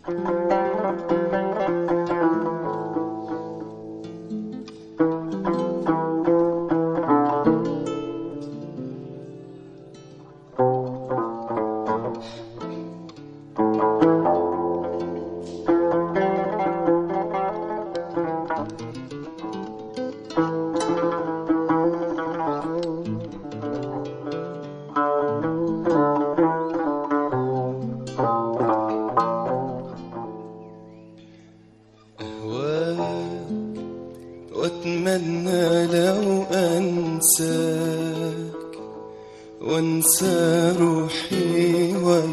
واتمنى لو انساك وانسى روحي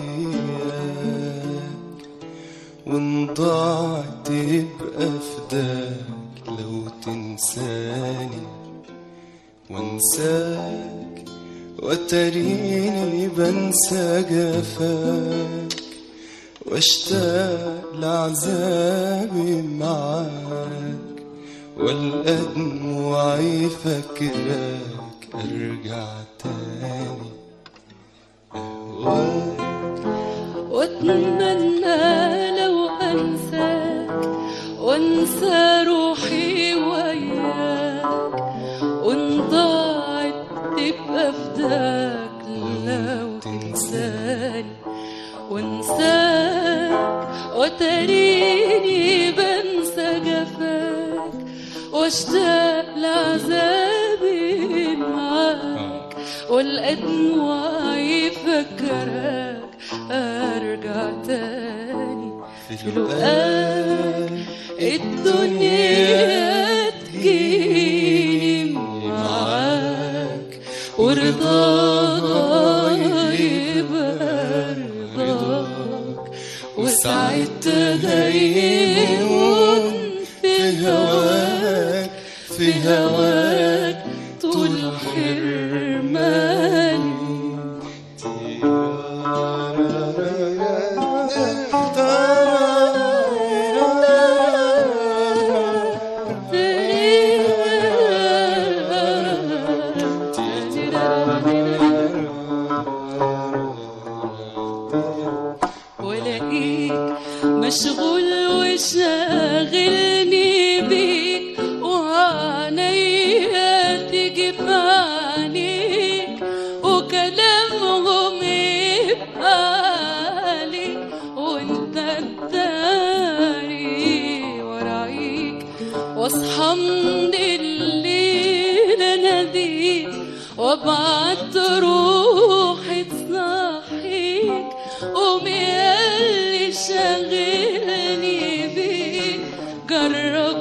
وياك، وان ضاعت يبقى فداك لو تنساني وانساك، وتريني بنسى جفاك واشتاق لعذابي معاك، والقى دموعي فاكراك ارجع تاني اهواك. واتمنى لو انساك وانسى روحي وياك، وان ضاعت تبقى فداك لو تنساني وانساك، وتريني بنسى جفاك واشتاق لعذابي معاك، والقى دموعي فاكراك ارجع تاني في لقاك. الدنيا تجيني معاك ورضاها يبقى رضاك، وساعتها يهون في هواك، في هواك طول حرماني. ولاقيك مشغول وشاغلني بيك، وعينيا تيجي في عينيك، وكلامهم يبقى عليك، وانت تداري ورايك، واصحى من الليل اناديك، وابعت روحي تصحيك، قوم ياللي شاغلني بيك جرب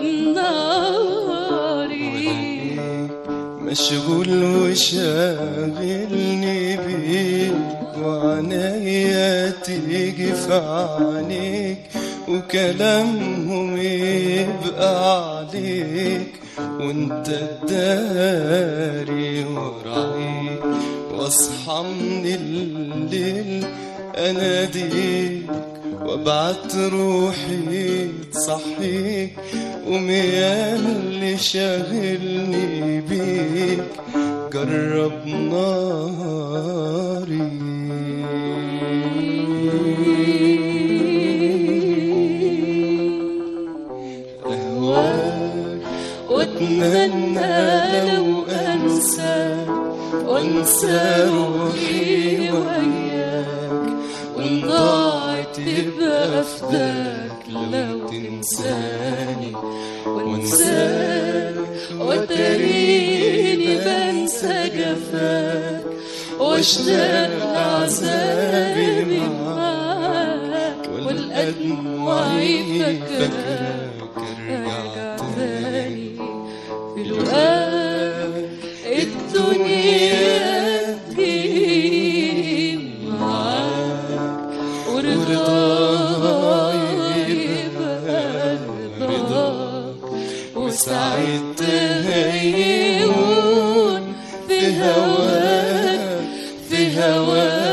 ناري. مشغول وشاغلني بيك، وعنايا تيجي في عينيك، وكلامهم يبقى عليك، وانت تداري ورايك، واصحى من الليل اناديك، وابعت روحي تصحيك، قوم ياللي شاغلني بيك جرب ناري. اهواك واتمنى لو انساك وانسى روحي وياك، وان ضاعت تبقى فداك لو تنساني وانساك، وتريني بنسى جفاك واشتاق لعذابي معاك، والقى دموعي فاكراك ارجع تاني في لقاك. الدنيا تجيني معاك ورضاها يبقى رضاك، وساعتها يهون في هواك، في هواك